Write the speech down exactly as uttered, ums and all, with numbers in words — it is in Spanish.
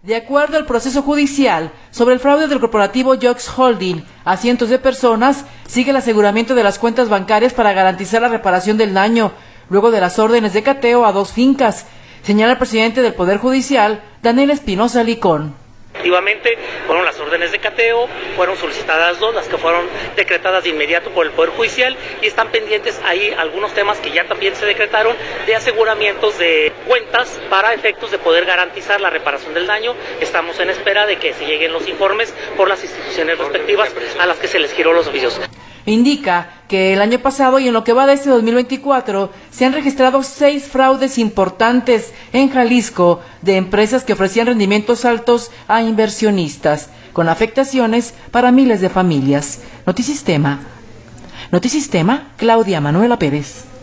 De acuerdo al proceso judicial sobre el fraude del corporativo Jox Holding a cientos de personas, sigue el aseguramiento de las cuentas bancarias para garantizar la reparación del daño, luego de las órdenes de cateo a dos fincas, señala el presidente del Poder Judicial, Daniel Espinosa Licón. Efectivamente, fueron las órdenes de cateo, fueron solicitadas dos, las que fueron decretadas de inmediato por el Poder Judicial, y están pendientes ahí algunos temas que ya también se decretaron de aseguramientos de cuentas para efectos de poder garantizar la reparación del daño. Estamos en espera de que se lleguen los informes por las instituciones respectivas a las que se les giró los oficios. Indica que el año pasado y en lo que va de este dos mil veinticuatro se han registrado seis fraudes importantes en Jalisco de empresas que ofrecían rendimientos altos a inversionistas, con afectaciones para miles de familias. Notisistema. Notisistema, Claudia Manuela Pérez.